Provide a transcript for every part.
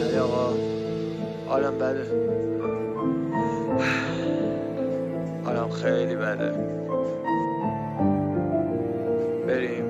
علی آقا حالم بده، حالم خیلی بده. بریم.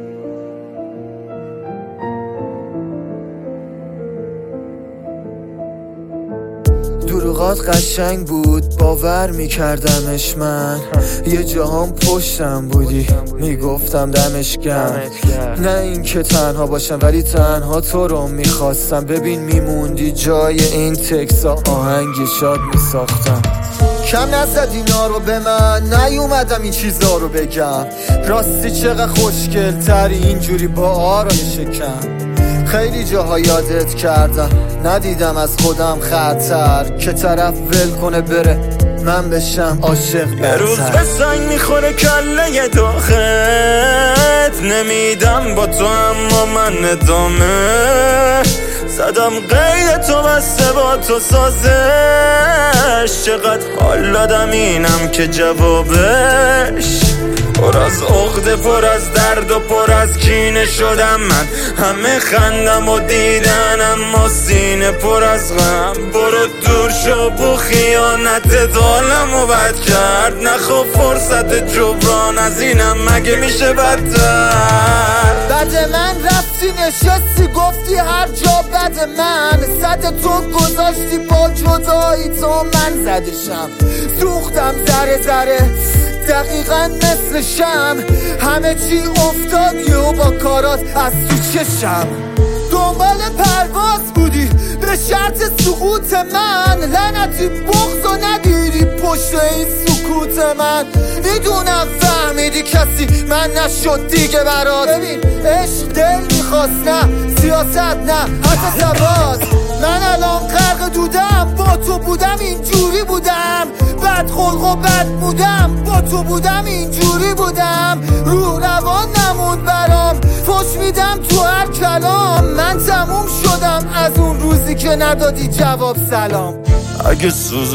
دروغات قشنگ بود، باور میکردمش من. یه جهان پشتم بودی، میگفتم دمش گرم. نه این که تنها باشم ولی تنها تو رو میخواستم. ببین میموندی جای این تکسا، آهنگ شاد میساختم. کم نزد اینا رو به من، نیومدم این چیزا رو بگم. راستی چقدر خوشگل تری اینجوری با آرای شکم. خیلی جاها یادت کردم، ندیدم از خودم خطر که طرف ول کنه بره من بشم عاشق برتر. روز به سنگ میخوره کله داخت، نمیدم با تو اما من ادامه. زدم قید تو بسته با تو سازش، چقدر حال دادم اینم که جوابش. پر از عقده، پر از درد و پر از کینه شدم من. همه خندم و دیدن اما سینه پر از غم. برو دور شو بو خیانت دالمو بد کرد. نخوا فرصت جبران از اینم مگه میشه بدتر. بعد من رفتی نشستی گفتی هر جا بد من. صد تو گذاشتی با جدایی تو من زدشم. سوختم ذره ذره دقیقا مثل شم. همه چی افتاد و با کارات از تو چشم. دنبال پرواز بودی به شرط سقوط من. لعنتی بغض و ندیدی پشت این سکوت من. میدونم فهمیدی کسی من نشد دیگه برات. ببین عشق دل میخواست نه سیاست نه حتی سواز. من الان غرق دودم، با تو بودم اینجوری بودم. بد خلق و بد بودم، با تو بودم اینجوری بودم. رو روان نموند برام، فش میدم تو هر کلام. من تموم شدم از اون روزی که ندادی جواب سلام. اگه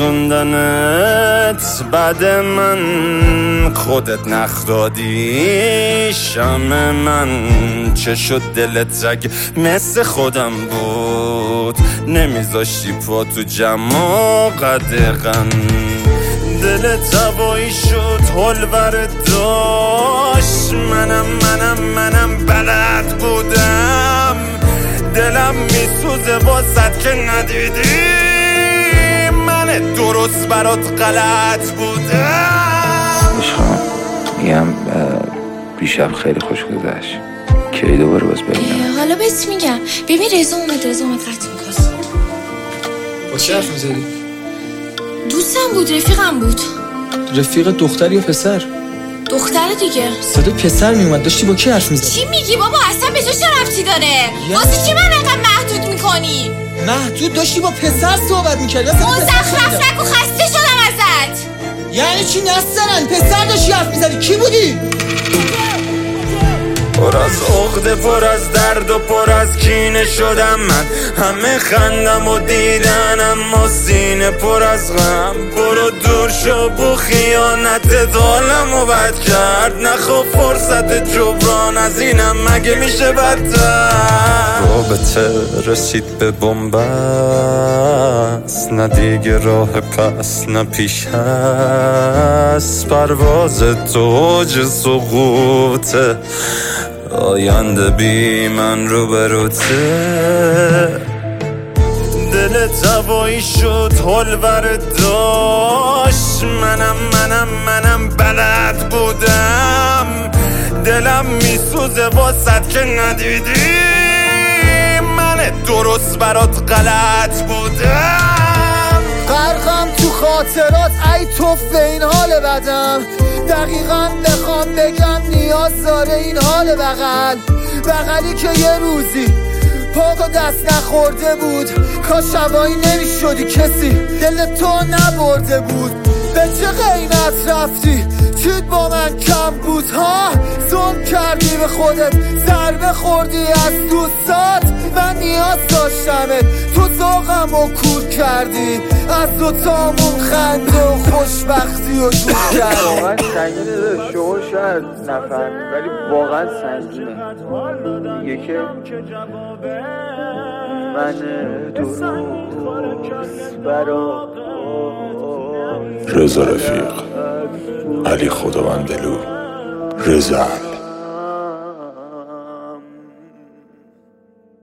سوزوندنت بعد من خودت نخ دادی شمع من، چه شد دلت اگه مثل خودم بود نمیذاشتی پا تو جمع و قدقن. دلت هوایی شد حلور داشت. منم بلد بودم. دلم میسوزه واسد که ندیدی من درست برات غلط بودم. عشقم میگم بیشب خیلی خوش گذشت. کی دوباره باز ببینم؟ حالا بهت میگم. ببین رضا اومد قطع میکنه. با چه حرف میزدی؟ دوستم بود، رفیقم بود. رفیق دختر یا پسر؟ دختر دیگه. صدای پسر میومد. داشتی با کی حرف میزدی؟ چی میگی بابا؟ اصلا به تو چه ربطی داره؟ واسه چی من انقدر محدود میکنی؟ محدود داشتی با پسر صحبت میکردی. مزخرف نگو، خسته شدم ازت. یعنی چی نسترن؟ پسر داشتی حرف میزدی. کی بودی؟ پر از عقده، پر از درد و پر از کینه شدم من. همه خندم و دیدن اما سینه پر از غم. برو دور شو بو خیانت دالمو بد کرد. نخوا فرصت جبران از اینم مگه میشه بدتر. رابطه رسید به بنبست، نه دیگه راه پس نه پیش هست. پرواز تو اوج سقوطه، آینده بی من رو بروته. دلت هوایی شد حلور داشت. منم بلد بودم. دلم میسوزه واسد که ندیدی من درست برات غلط بودم. غرقم تو خاطرات ای توف این حال بدم. دقیقا بخوام بگم نیاز داره این حال بغلی که یه روزی پاک و دست نخورده بود. کاش هوایی نمیشدی کسی دل تو نبرده بود. به چه قیمت رفتی؟ چیت با من کم بود ها؟ ظلم کردی به خودت، ضربه خوردی از دوستات. من نیاز داشتمت، تو ذوقم رو کور کردی. از دوتامون خنده و خوشبختی و دور کردی. واقعا سنگینه داره، شما شاید نفهمی ولی واقعا سنگینه. دیگه که من درست برا رضا رفیق، علی خداوندلو، رضا